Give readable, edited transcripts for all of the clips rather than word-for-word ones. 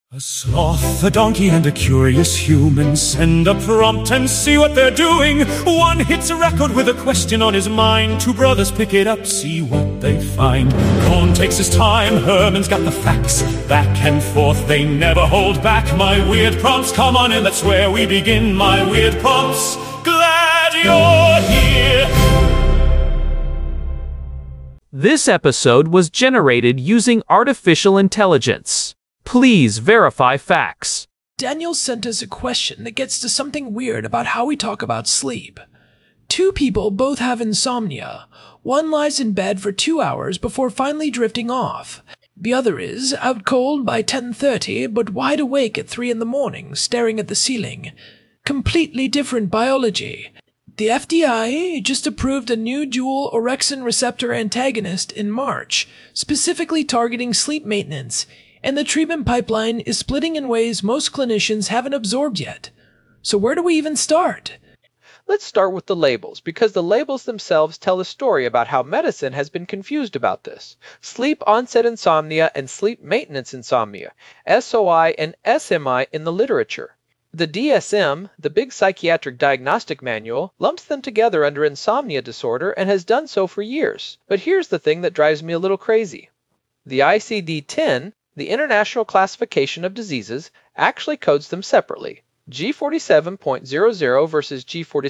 A sloth, a donkey, and a curious human send a prompt and see what they're doing. One hits a record with a question on his mind. Two brothers pick it up, see what they find. Cohn takes his time, Herman's got the facts. Back and forth, they never hold back. My weird prompts, come on in, that's where we begin. My weird prompts, glad you're here. This episode was generated using artificial intelligence. Please verify facts. Daniel sent us a question that gets to something weird about how we talk about sleep. Two people both have insomnia. One lies in bed for 2 hours before finally drifting off. The other is out cold by 10:30 but wide awake at 3 in the morning, staring at the ceiling. Completely different biology. The FDA just approved a new dual orexin receptor antagonist in March, specifically targeting sleep maintenance, and the treatment pipeline is splitting in ways most clinicians haven't absorbed yet. So where do we even start? Let's start with the labels, because the labels themselves tell a story about how medicine has been confused about this. Sleep onset insomnia and sleep maintenance insomnia, SOI and SMI in the literature. The DSM, the big psychiatric diagnostic manual, lumps them together under insomnia disorder and has done so for years. But here's the thing that drives me a little crazy. The ICD-10, the International Classification of Diseases, actually codes them separately, G47.00 versus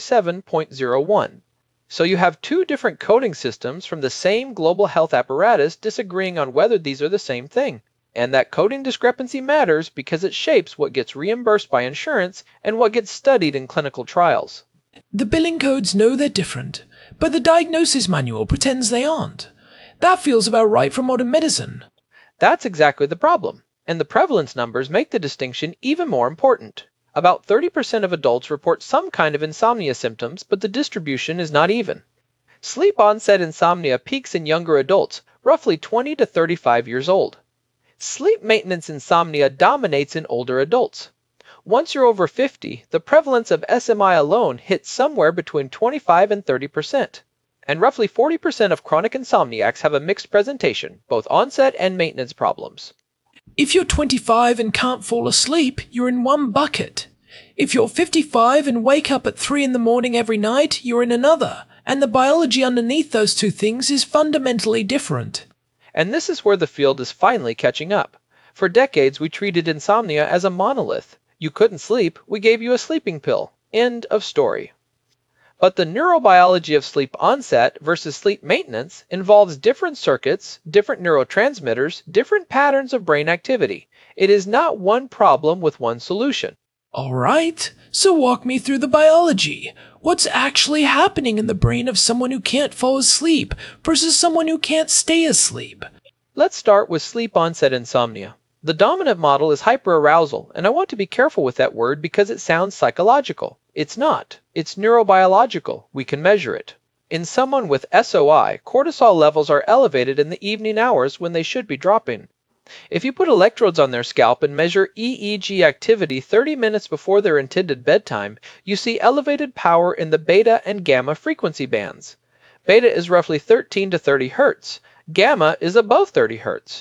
G47.01. So you have two different coding systems from the same global health apparatus disagreeing on whether these are the same thing. And that coding discrepancy matters because it shapes what gets reimbursed by insurance and what gets studied in clinical trials. The billing codes know they're different, but the diagnosis manual pretends they aren't. That feels about right for modern medicine. That's exactly the problem, and the prevalence numbers make the distinction even more important. About 30% of adults report some kind of insomnia symptoms, but the distribution is not even. Sleep onset insomnia peaks in younger adults, roughly 20 to 35 years old. Sleep maintenance insomnia dominates in older adults. Once you're over 50, the prevalence of SMI alone hits somewhere between 25 and 30%. And roughly 40% of chronic insomniacs have a mixed presentation, both onset and maintenance problems. If you're 25 and can't fall asleep, you're in one bucket. If you're 55 and wake up at 3 in the morning every night, you're in another. And the biology underneath those two things is fundamentally different. And this is where the field is finally catching up. For decades, we treated insomnia as a monolith. You couldn't sleep, we gave you a sleeping pill. End of story. But the neurobiology of sleep onset versus sleep maintenance involves different circuits, different neurotransmitters, different patterns of brain activity. It is not one problem with one solution. Alright, so walk me through the biology. What's actually happening in the brain of someone who can't fall asleep versus someone who can't stay asleep? Let's start with sleep onset insomnia. The dominant model is hyperarousal, and I want to be careful with that word because it sounds psychological. It's not. It's neurobiological. We can measure it. In someone with SOI, cortisol levels are elevated in the evening hours when they should be dropping. If you put electrodes on their scalp and measure EEG activity 30 minutes before their intended bedtime, you see elevated power in the beta and gamma frequency bands. Beta is roughly 13 to 30 Hz. Gamma is above 30 Hz.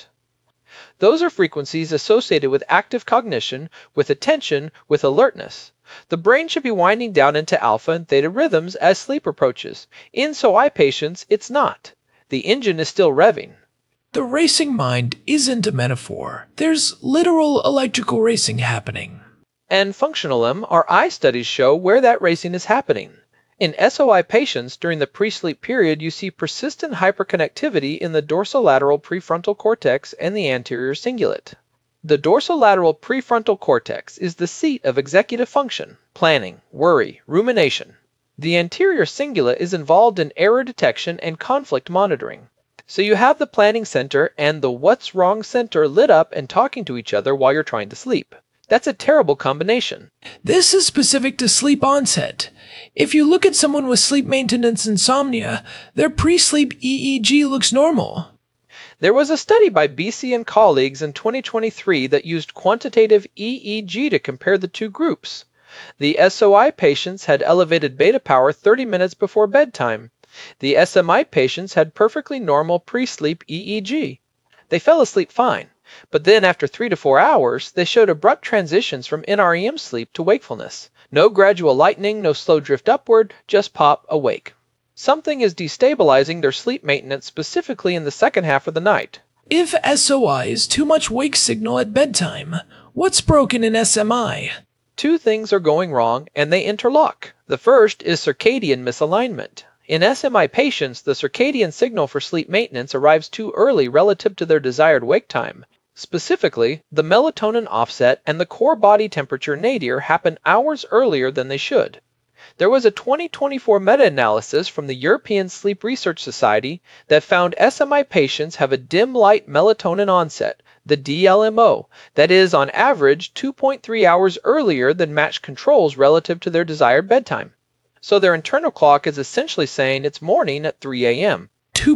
Those are frequencies associated with active cognition, with attention, with alertness. The brain should be winding down into alpha and theta rhythms as sleep approaches. In SOI patients, it's not. The engine is still revving. The racing mind isn't a metaphor. There's literal electrical racing happening. And functional MRI studies show where that racing is happening. In SOI patients, during the pre-sleep period, you see persistent hyperconnectivity in the dorsolateral prefrontal cortex and the anterior cingulate. The dorsolateral prefrontal cortex is the seat of executive function, planning, worry, rumination. The anterior cingulate is involved in error detection and conflict monitoring. So you have the planning center and the what's wrong center lit up and talking to each other while you're trying to sleep. That's a terrible combination. This is specific to sleep onset. If you look at someone with sleep maintenance insomnia, their pre-sleep EEG looks normal. There was a study by BC and colleagues in 2023 that used quantitative EEG to compare the two groups. The SOI patients had elevated beta power 30 minutes before bedtime. The SMI patients had perfectly normal pre-sleep EEG. They fell asleep fine. But then after 3 to 4 hours, they showed abrupt transitions from NREM sleep to wakefulness. No gradual lightening, no slow drift upward, just pop, awake. Something is destabilizing their sleep maintenance specifically in the second half of the night. If SOI is too much wake signal at bedtime, what's broken in SMI? Two things are going wrong, and they interlock. The first is circadian misalignment. In SMI patients, the circadian signal for sleep maintenance arrives too early relative to their desired wake time. Specifically, the melatonin offset and the core body temperature nadir happen hours earlier than they should. There was a 2024 meta-analysis from the European Sleep Research Society that found SMI patients have a dim light melatonin onset, the DLMO, that is on average 2.3 hours earlier than matched controls relative to their desired bedtime. So their internal clock is essentially saying it's morning at 3 a.m.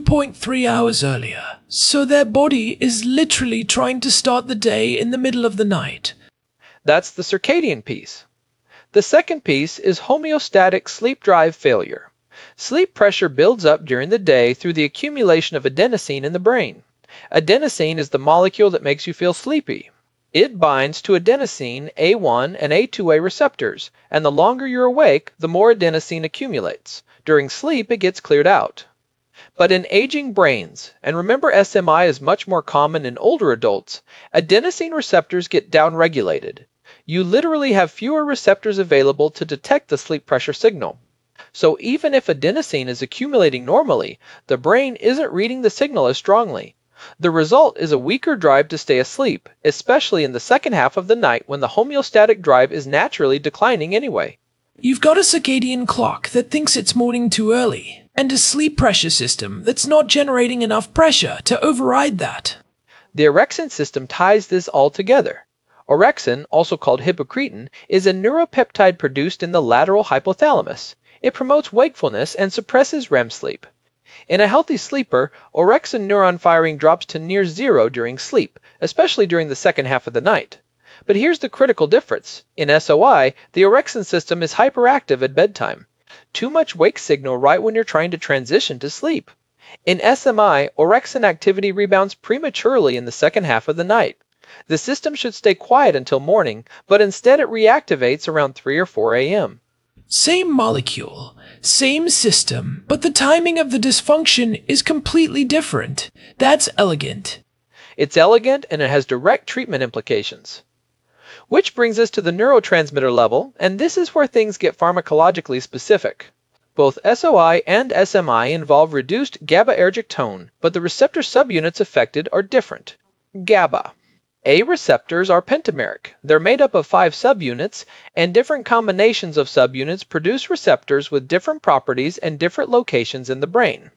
2.3 hours earlier. So their body is literally trying to start the day in the middle of the night. That's the circadian piece. The second piece is homeostatic sleep drive failure. Sleep pressure builds up during the day through the accumulation of adenosine in the brain. Adenosine is the molecule that makes you feel sleepy. It binds to adenosine A1 and A2A receptors, and the longer you're awake, the more adenosine accumulates. During sleep, it gets cleared out. But in aging brains, and remember SMI is much more common in older adults, adenosine receptors get downregulated. You literally have fewer receptors available to detect the sleep pressure signal. So even if adenosine is accumulating normally, the brain isn't reading the signal as strongly. The result is a weaker drive to stay asleep, especially in the second half of the night when the homeostatic drive is naturally declining anyway. You've got a circadian clock that thinks it's morning too early, and a sleep pressure system that's not generating enough pressure to override that. The orexin system ties this all together. Orexin, also called hypocretin, is a neuropeptide produced in the lateral hypothalamus. It promotes wakefulness and suppresses REM sleep. In a healthy sleeper, orexin neuron firing drops to near zero during sleep, especially during the second half of the night. But here's the critical difference. In SOI, the orexin system is hyperactive at bedtime. Too much wake signal right when you're trying to transition to sleep. In SMI, orexin activity rebounds prematurely in the second half of the night. The system should stay quiet until morning, but instead it reactivates around 3 or 4 a.m. Same molecule, same system, but the timing of the dysfunction is completely different. That's elegant. It's elegant and it has direct treatment implications. Which brings us to the neurotransmitter level, and this is where things get pharmacologically specific. Both SOI and SMI involve reduced GABAergic tone, but the receptor subunits affected are different. GABA. A receptors are pentameric. They're made up of 5 subunits, and different combinations of subunits produce receptors with different properties and different locations in the brain.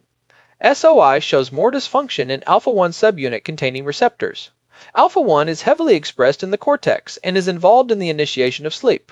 SOI shows more dysfunction in alpha-1 subunit containing receptors. Alpha-1 is heavily expressed in the cortex and is involved in the initiation of sleep.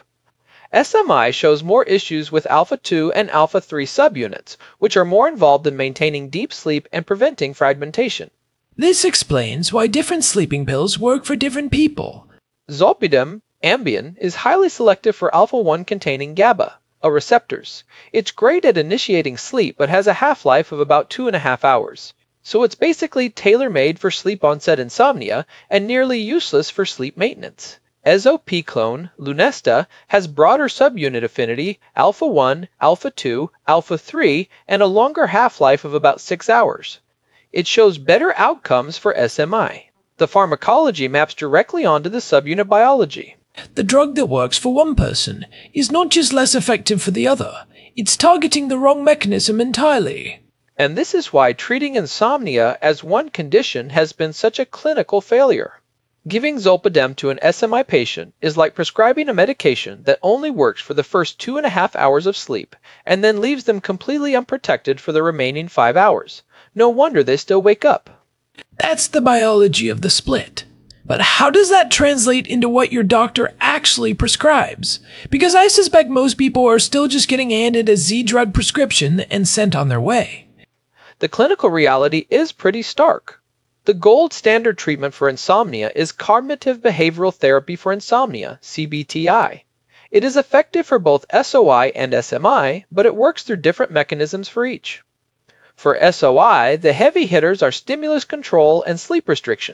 SMI shows more issues with alpha-2 and alpha-3 subunits, which are more involved in maintaining deep sleep and preventing fragmentation. This explains why different sleeping pills work for different people. Zolpidem, Ambien, is highly selective for alpha-1 containing GABA, receptors. It's great at initiating sleep but has a half-life of about 2.5 hours. So it's basically tailor-made for sleep-onset insomnia and nearly useless for sleep maintenance. Ezopiclone, Lunesta, has broader subunit affinity, alpha-1, alpha-2, alpha-3, and a longer half-life of about 6 hours. It shows better outcomes for SMI. The pharmacology maps directly onto the subunit biology. The drug that works for one person is not just less effective for the other, it's targeting the wrong mechanism entirely. And this is why treating insomnia as one condition has been such a clinical failure. Giving Zolpidem to an SMI patient is like prescribing a medication that only works for the first 2.5 hours of sleep and then leaves them completely unprotected for the remaining 5 hours. No wonder they still wake up. That's the biology of the split. But how does that translate into what your doctor actually prescribes? Because I suspect most people are still just getting handed a Z-drug prescription and sent on their way. The clinical reality is pretty stark. The gold standard treatment for insomnia is cognitive behavioral therapy for insomnia, CBTI. It is effective for both SOI and SMI, but it works through different mechanisms for each. For SOI, the heavy hitters are stimulus control and sleep restriction.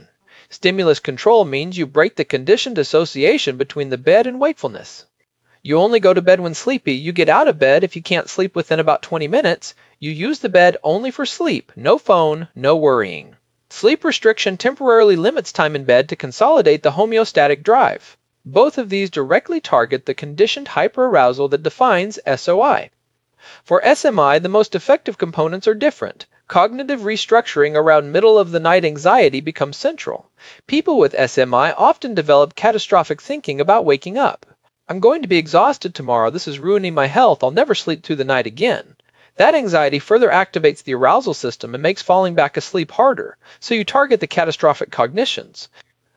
Stimulus control means you break the conditioned association between the bed and wakefulness. You only go to bed when sleepy, you get out of bed if you can't sleep within about 20 minutes, you use the bed only for sleep, no phone, no worrying. Sleep restriction temporarily limits time in bed to consolidate the homeostatic drive. Both of these directly target the conditioned hyperarousal that defines SOI. For SMI, the most effective components are different. Cognitive restructuring around middle-of-the-night anxiety becomes central. People with SMI often develop catastrophic thinking about waking up. I'm going to be exhausted tomorrow, this is ruining my health, I'll never sleep through the night again. That anxiety further activates the arousal system and makes falling back asleep harder, so you target the catastrophic cognitions.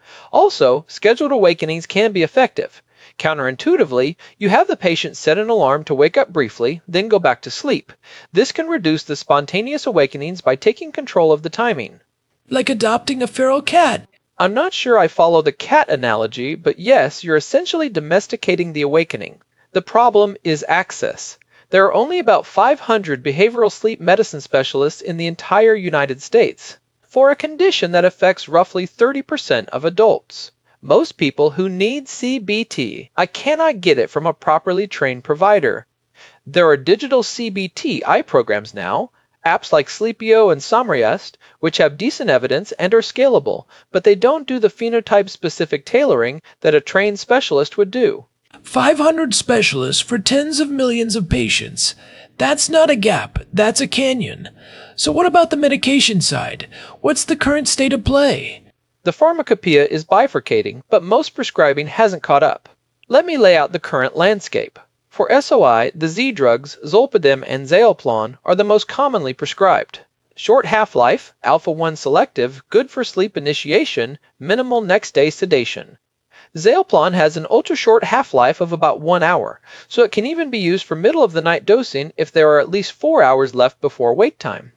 Also, scheduled awakenings can be effective. Counterintuitively, you have the patient set an alarm to wake up briefly, then go back to sleep. This can reduce the spontaneous awakenings by taking control of the timing. Like adopting a feral cat. I'm not sure I follow the cat analogy, but yes, you're essentially domesticating the awakening. The problem is access. There are only about 500 behavioral sleep medicine specialists in the entire United States, for a condition that affects roughly 30% of adults. Most people who need CBT, I cannot get it from a properly trained provider. There are digital CBT eye programs now, apps like Sleepio and Somriest, which have decent evidence and are scalable, but they don't do the phenotype-specific tailoring that a trained specialist would do. 500 specialists for tens of millions of patients. That's not a gap, that's a canyon. So what about the medication side? What's the current state of play? The pharmacopoeia is bifurcating, but most prescribing hasn't caught up. Let me lay out the current landscape. For SOI, the Z drugs, Zolpidem and Zaleplon, are the most commonly prescribed. Short half-life, alpha-1 selective, good for sleep initiation, minimal next-day sedation. Zaleplon has an ultra-short half-life of about 1 hour, so it can even be used for middle-of-the-night dosing if there are at least 4 hours left before wake time.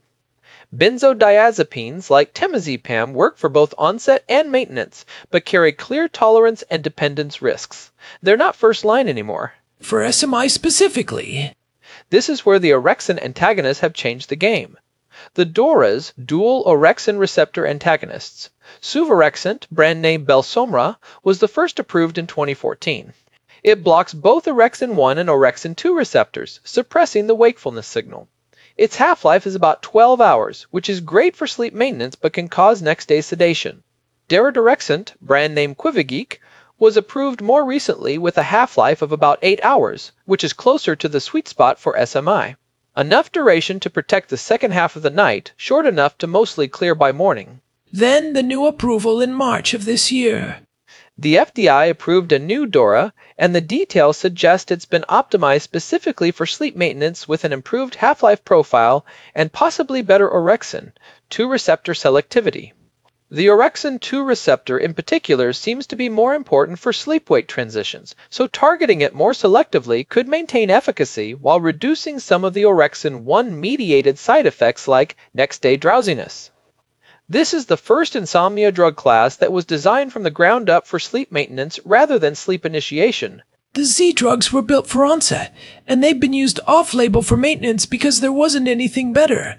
Benzodiazepines like temazepam work for both onset and maintenance, but carry clear tolerance and dependence risks. They're not first line anymore. For SMI specifically. This is where the orexin antagonists have changed the game. The DORAs, dual orexin receptor antagonists. Suvorexant, brand name Belsomra, was the first approved in 2014. It blocks both orexin 1 and orexin 2 receptors, suppressing the wakefulness signal. Its half-life is about 12 hours, which is great for sleep maintenance but can cause next-day sedation. Daridorexant, brand name Quivigeek, was approved more recently with a half-life of about 8 hours, which is closer to the sweet spot for SMI. Enough duration to protect the second half of the night, short enough to mostly clear by morning. Then the new approval in March of this year. The FDA approved a new DORA, and the details suggest it's been optimized specifically for sleep maintenance with an improved half-life profile and possibly better orexin 2 receptor selectivity. The orexin 2 receptor in particular seems to be more important for sleep-wake transitions, so targeting it more selectively could maintain efficacy while reducing some of the orexin 1 mediated side effects like next-day drowsiness. This is the first insomnia drug class that was designed from the ground up for sleep maintenance rather than sleep initiation. The Z drugs were built for onset, and they've been used off-label for maintenance because there wasn't anything better.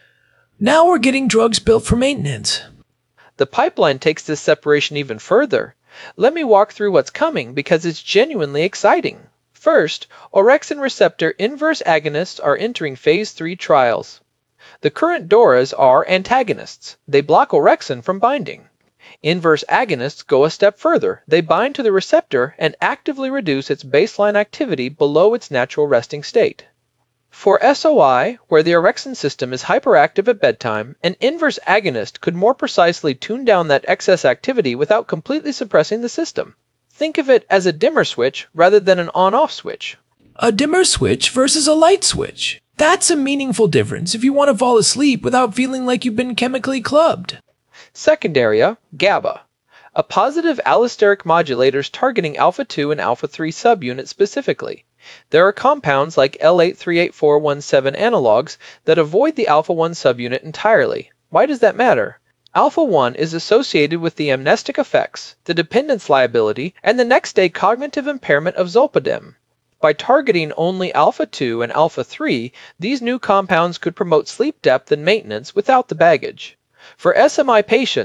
Now we're getting drugs built for maintenance. The pipeline takes this separation even further. Let me walk through what's coming because it's genuinely exciting. First, orexin receptor inverse agonists are entering phase 3 trials. The current DORAs are antagonists. They block orexin from binding. Inverse agonists go a step further. They bind to the receptor and actively reduce its baseline activity below its natural resting state. For SOI, where the orexin system is hyperactive at bedtime, an inverse agonist could more precisely tune down that excess activity without completely suppressing the system. Think of it as a dimmer switch rather than an on-off switch. A dimmer switch versus a light switch. That's a meaningful difference if you want to fall asleep without feeling like you've been chemically clubbed. Second area, GABA. A positive allosteric modulators targeting alpha-2 and alpha-3 subunits specifically. There are compounds like L8384117 analogs that avoid the alpha-1 subunit entirely. Why does that matter? Alpha-1 is associated with the amnestic effects, the dependence liability, and the next-day cognitive impairment of Zolpidem. By targeting only alpha-2 and alpha-3, these new compounds could promote sleep depth and maintenance without the baggage. For SMI patients,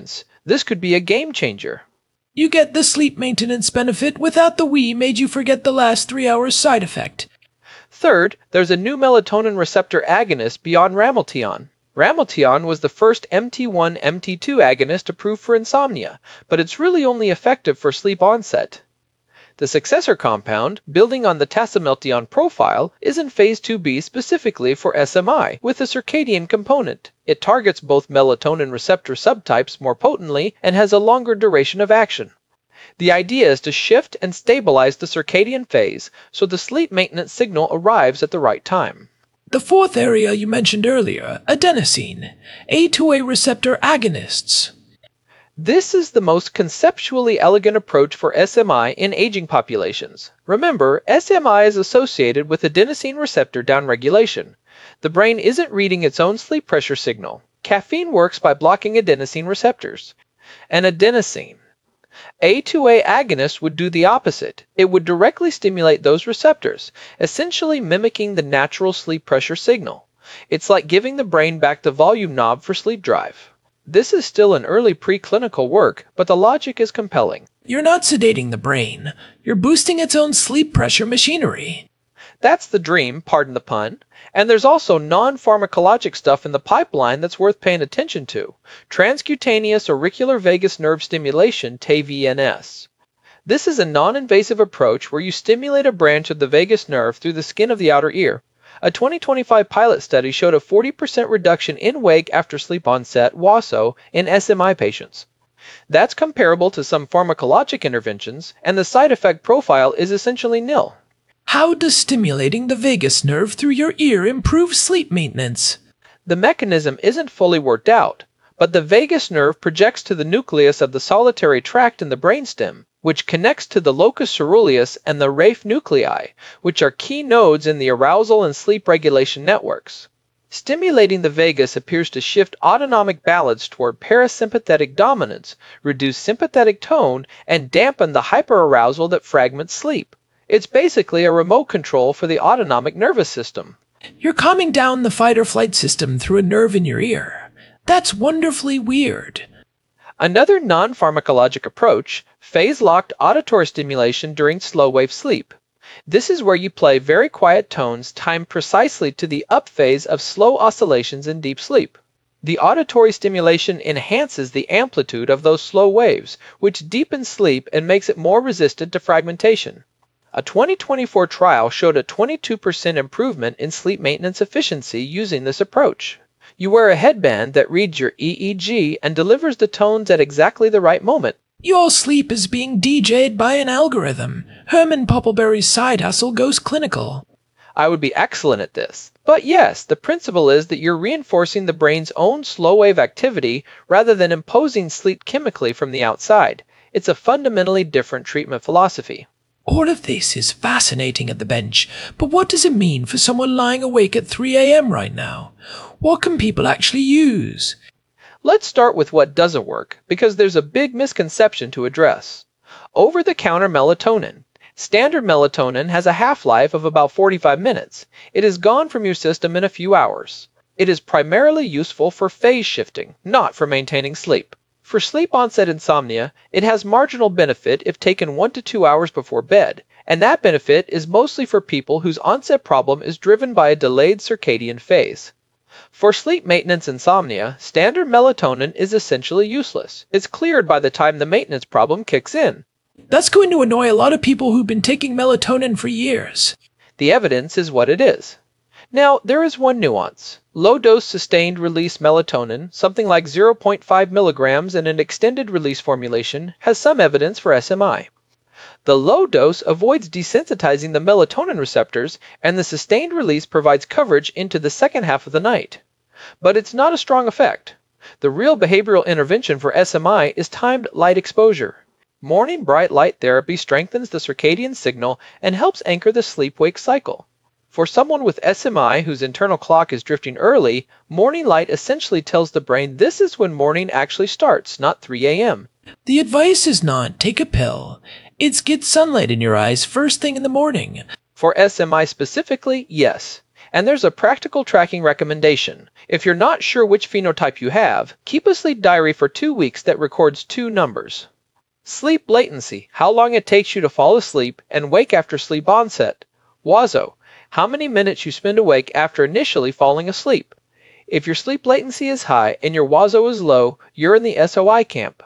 This could be a game changer. You get the sleep maintenance benefit without the "we made you forget the last 3 hours" side effect. Third, there's a new melatonin receptor agonist beyond Ramelteon. Ramelteon was the first MT1-MT2 agonist approved for insomnia, but it's really only effective for sleep onset. The successor compound, building on the Tasimelteon profile, is in phase 2b specifically for SMI, with a circadian component. It targets both melatonin receptor subtypes more potently and has a longer duration of action. The idea is to shift and stabilize the circadian phase so the sleep maintenance signal arrives at the right time. The fourth area you mentioned earlier, adenosine, A2A receptor agonists. This is the most conceptually elegant approach for SMI in aging populations. Remember, SMI is associated with adenosine receptor downregulation. The brain isn't reading its own sleep pressure signal. Caffeine works by blocking adenosine receptors. And adenosine. A2A agonist would do the opposite. It would directly stimulate those receptors, essentially mimicking the natural sleep pressure signal. It's like giving the brain back the volume knob for sleep drive. This is still an early preclinical work, but the logic is compelling. You're not sedating the brain. You're boosting its own sleep pressure machinery. That's the dream, pardon the pun. And there's also non-pharmacologic stuff in the pipeline that's worth paying attention to. Transcutaneous auricular vagus nerve stimulation, TAVNS. This is a non-invasive approach where you stimulate a branch of the vagus nerve through the skin of the outer ear. A 2025 pilot study showed a 40% reduction in wake after sleep onset (WASO) in SMI patients. That's comparable to some pharmacologic interventions, and the side effect profile is essentially nil. How does stimulating the vagus nerve through your ear improve sleep maintenance? The mechanism isn't fully worked out, but the vagus nerve projects to the nucleus of the solitary tract in the brainstem, which connects to the locus coeruleus and the raphe nuclei, which are key nodes in the arousal and sleep regulation networks. Stimulating the vagus appears to shift autonomic balance toward parasympathetic dominance, reduce sympathetic tone, and dampen the hyperarousal that fragments sleep. It's basically a remote control for the autonomic nervous system. You're calming down the fight-or-flight system through a nerve in your ear. That's wonderfully weird. Another non-pharmacologic approach, phase-locked auditory stimulation during slow-wave sleep. This is where you play very quiet tones timed precisely to the up phase of slow oscillations in deep sleep. The auditory stimulation enhances the amplitude of those slow waves, which deepens sleep and makes it more resistant to fragmentation. A 2024 trial showed a 22% improvement in sleep maintenance efficiency using this approach. You wear a headband that reads your EEG and delivers the tones at exactly the right moment. Your sleep is being DJ'd by an algorithm. Herman Poppleberry's side hustle goes clinical. I would be excellent at this. But yes, the principle is that you're reinforcing the brain's own slow-wave activity rather than imposing sleep chemically from the outside. It's a fundamentally different treatment philosophy. All of this is fascinating at the bench, but what does it mean for someone lying awake at 3 a.m. right now? What can people actually use? Let's start with what doesn't work, because there's a big misconception to address. Over-the-counter melatonin. Standard melatonin has a half-life of about 45 minutes. It is gone from your system in a few hours. It is primarily useful for phase shifting, not for maintaining sleep. For sleep-onset insomnia, it has marginal benefit if taken 1 to 2 hours before bed, and that benefit is mostly for people whose onset problem is driven by a delayed circadian phase. For sleep maintenance insomnia, standard melatonin is essentially useless. It's cleared by the time the maintenance problem kicks in. That's going to annoy a lot of people who've been taking melatonin for years. The evidence is what it is. Now, there is one nuance. Low-dose sustained-release melatonin, something like 0.5 milligrams in an extended-release formulation, has some evidence for SMI. The low dose avoids desensitizing the melatonin receptors, and the sustained release provides coverage into the second half of the night. But it's not a strong effect. The real behavioral intervention for SMI is timed light exposure. Morning bright light therapy strengthens the circadian signal and helps anchor the sleep-wake cycle. For someone with SMI whose internal clock is drifting early, morning light essentially tells the brain this is when morning actually starts, not 3 a.m. The advice is not take a pill. It's get sunlight in your eyes first thing in the morning. For SMI specifically, yes. And there's a practical tracking recommendation. If you're not sure which phenotype you have, keep a sleep diary for 2 weeks that records 2 numbers. Sleep latency, how long it takes you to fall asleep and wake after sleep onset. WASO, how many minutes you spend awake after initially falling asleep. If your sleep latency is high and your WASO is low, you're in the SOI camp.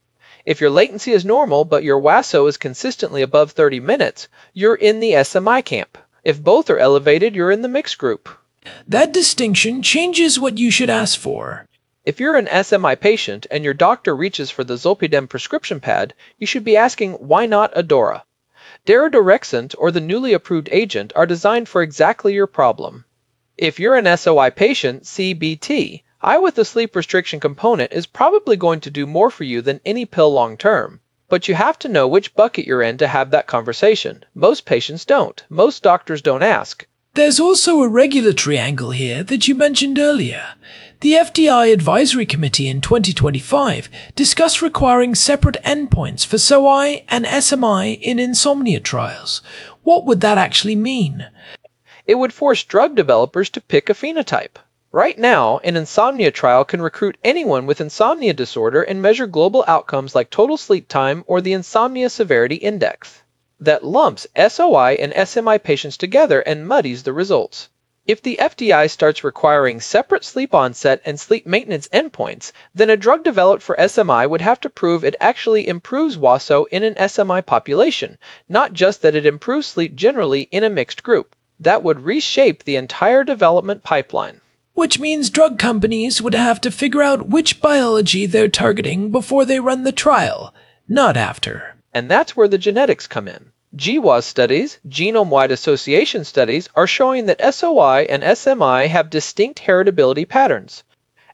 If your latency is normal but your WASO is consistently above 30 minutes, you're in the SMI camp. If both are elevated, you're in the mixed group. That distinction changes what you should ask for. If you're an SMI patient and your doctor reaches for the Zolpidem prescription pad, you should be asking, why not Adora? Daridorexant or the newly approved agent are designed for exactly your problem. If you're an SOI patient, CBT, I with the sleep restriction component is probably going to do more for you than any pill long term. But you have to know which bucket you're in to have that conversation. Most patients don't. Most doctors don't ask. There's also a regulatory angle here that you mentioned earlier. The FDI Advisory Committee in 2025 discussed requiring separate endpoints for SOI and SMI in insomnia trials. What would that actually mean? It would force drug developers to pick a phenotype. Right now, an insomnia trial can recruit anyone with insomnia disorder and measure global outcomes like total sleep time or the Insomnia Severity Index. That lumps SOI and SMI patients together and muddies the results. If the FDI starts requiring separate sleep onset and sleep maintenance endpoints, then a drug developed for SMI would have to prove it actually improves WASO in an SMI population, not just that it improves sleep generally in a mixed group. That would reshape the entire development pipeline. Which means drug companies would have to figure out which biology they're targeting before they run the trial, not after. And that's where the genetics come in. GWAS studies, genome-wide association studies, are showing that SOI and SMI have distinct heritability patterns.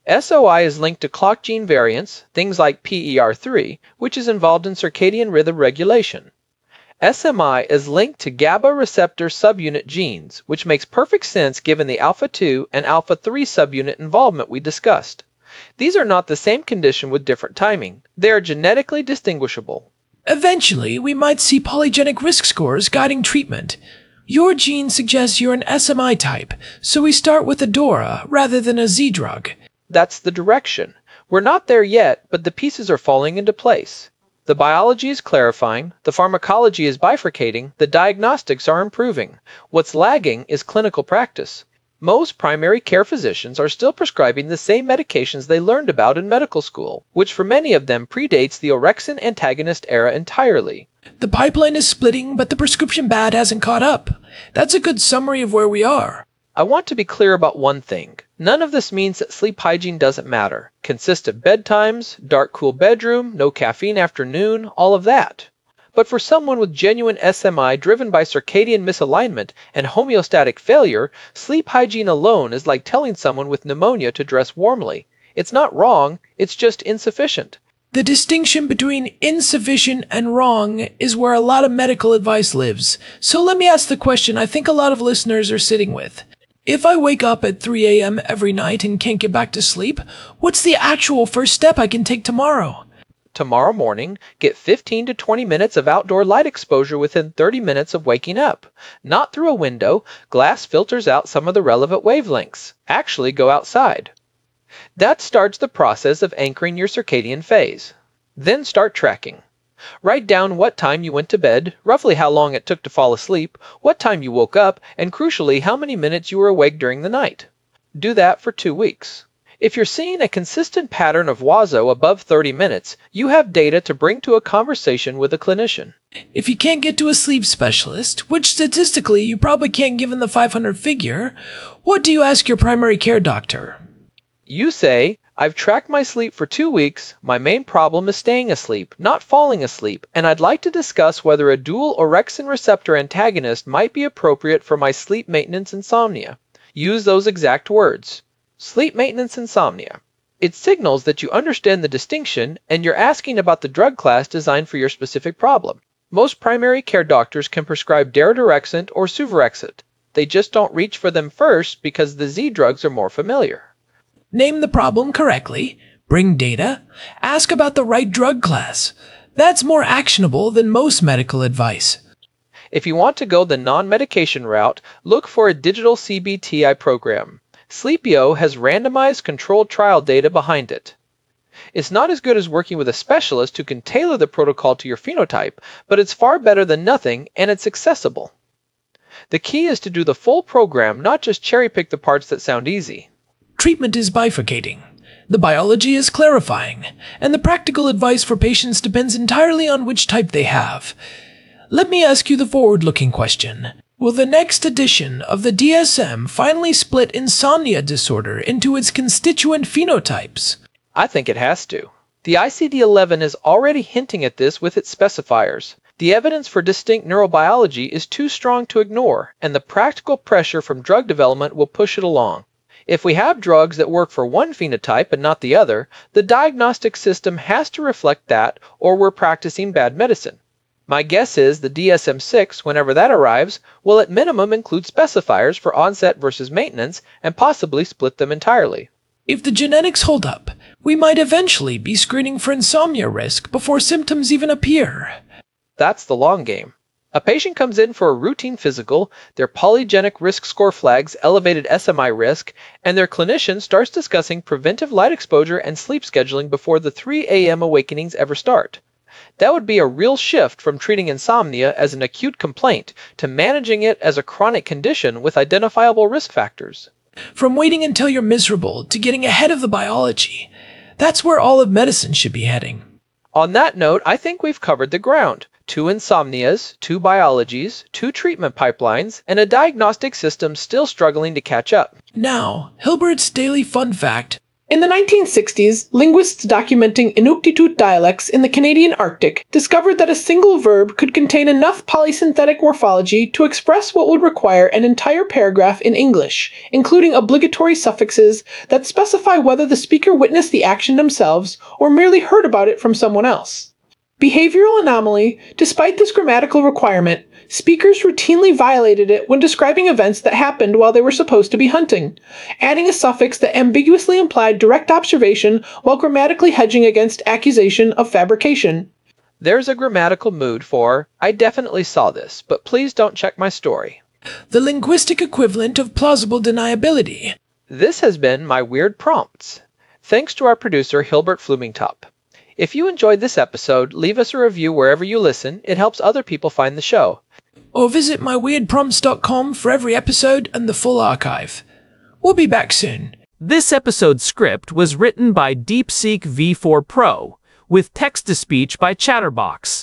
SOI is linked to clock gene variants, things like PER3, which is involved in circadian rhythm regulation. SMI is linked to GABA receptor subunit genes, which makes perfect sense given the alpha-2 and alpha-3 subunit involvement we discussed. These are not the same condition with different timing. They are genetically distinguishable. Eventually, we might see polygenic risk scores guiding treatment. Your gene suggests you're an SMI type, so we start with Adora rather than a Z drug. That's the direction. We're not there yet, but the pieces are falling into place. The biology is clarifying, the pharmacology is bifurcating, the diagnostics are improving. What's lagging is clinical practice. Most primary care physicians are still prescribing the same medications they learned about in medical school, which for many of them predates the orexin antagonist era entirely. The pipeline is splitting, but the prescription pad hasn't caught up. That's a good summary of where we are. I want to be clear about one thing. None of this means that sleep hygiene doesn't matter. Consistent bedtimes, dark cool bedroom, no caffeine after noon, all of that. But for someone with genuine SMI driven by circadian misalignment and homeostatic failure, sleep hygiene alone is like telling someone with pneumonia to dress warmly. It's not wrong, it's just insufficient. The distinction between insufficient and wrong is where a lot of medical advice lives. So let me ask the question I think a lot of listeners are sitting with. If I wake up at 3 a.m. every night and can't get back to sleep, what's the actual first step I can take tomorrow? Tomorrow morning, get 15 to 20 minutes of outdoor light exposure within 30 minutes of waking up. Not through a window. Glass filters out some of the relevant wavelengths. Actually go outside. That starts the process of anchoring your circadian phase. Then start tracking. Write down what time you went to bed, roughly how long it took to fall asleep, what time you woke up, and crucially how many minutes you were awake during the night. Do that for 2 weeks. If you're seeing a consistent pattern of WASO above 30 minutes, you have data to bring to a conversation with a clinician. If you can't get to a sleep specialist, which statistically you probably can't given the 500 figure, what do you ask your primary care doctor? You say, I've tracked my sleep for 2 weeks, my main problem is staying asleep, not falling asleep, and I'd like to discuss whether a dual orexin receptor antagonist might be appropriate for my sleep maintenance insomnia. Use those exact words. Sleep maintenance insomnia. It signals that you understand the distinction and you're asking about the drug class designed for your specific problem. Most primary care doctors can prescribe daridorexant or suvorexant. They just don't reach for them first because the Z drugs are more familiar. Name the problem correctly, bring data, ask about the right drug class. That's more actionable than most medical advice. If you want to go the non-medication route, look for a digital CBTI program. Sleepio has randomized controlled trial data behind it. It's not as good as working with a specialist who can tailor the protocol to your phenotype, but it's far better than nothing, and it's accessible. The key is to do the full program, not just cherry-pick the parts that sound easy. Treatment is bifurcating. The biology is clarifying, and the practical advice for patients depends entirely on which type they have. Let me ask you the forward-looking question. Will the next edition of the DSM finally split insomnia disorder into its constituent phenotypes? I think it has to. The ICD-11 is already hinting at this with its specifiers. The evidence for distinct neurobiology is too strong to ignore, and the practical pressure from drug development will push it along. If we have drugs that work for one phenotype and not the other, the diagnostic system has to reflect that, or we're practicing bad medicine. My guess is the DSM-6, whenever that arrives, will at minimum include specifiers for onset versus maintenance and possibly split them entirely. If the genetics hold up, we might eventually be screening for insomnia risk before symptoms even appear. That's the long game. A patient comes in for a routine physical, their polygenic risk score flags elevated SMI risk, and their clinician starts discussing preventive light exposure and sleep scheduling before the 3 a.m. awakenings ever start. That would be a real shift from treating insomnia as an acute complaint to managing it as a chronic condition with identifiable risk factors. From waiting until you're miserable to getting ahead of the biology. That's where all of medicine should be heading. On that note, I think we've covered the ground. 2 insomnias, 2 biologies, 2 treatment pipelines, and a diagnostic system still struggling to catch up. Now, Hilbert's Daily Fun Fact. In the 1960s, linguists documenting Inuktitut dialects in the Canadian Arctic discovered that a single verb could contain enough polysynthetic morphology to express what would require an entire paragraph in English, including obligatory suffixes that specify whether the speaker witnessed the action themselves or merely heard about it from someone else. Behavioral anomaly. Despite this grammatical requirement, speakers routinely violated it when describing events that happened while they were supposed to be hunting, adding a suffix that ambiguously implied direct observation while grammatically hedging against accusation of fabrication. There's a grammatical mood for, I definitely saw this, but please don't check my story. The linguistic equivalent of plausible deniability. This has been my Weird Prompts. Thanks to our producer, Hilbert Flumingtop. If you enjoyed this episode, leave us a review wherever you listen. It helps other people find the show. Or visit myweirdprompts.com for every episode and the full archive. We'll be back soon. This episode's script was written by DeepSeek V4 Pro, with text-to-speech by Chatterbox.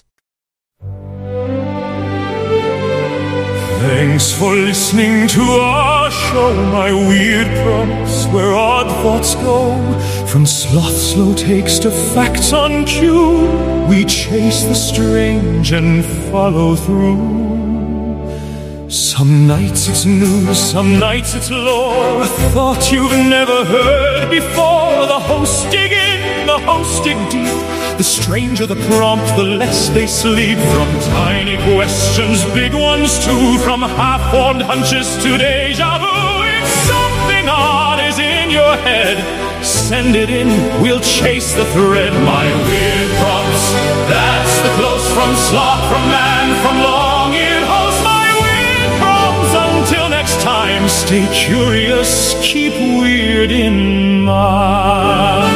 Thanks for listening to our show, My Weird Prompts, where odd thoughts go. From sloth's slow takes to facts on cue, we chase the strange and follow through. Some nights it's news, some nights it's lore, a thought you've never heard before. The hosts dig in, the hosts dig deep. The stranger the prompt, the less they sleep. From tiny questions, big ones too. From half-formed hunches to deja vu. If something odd is in your head, send it in, we'll chase the thread. My Weird Prompts, that's the close from sloth, from man, from long-eared host. My Weird Prompts, until next time, stay curious, keep weird in mind.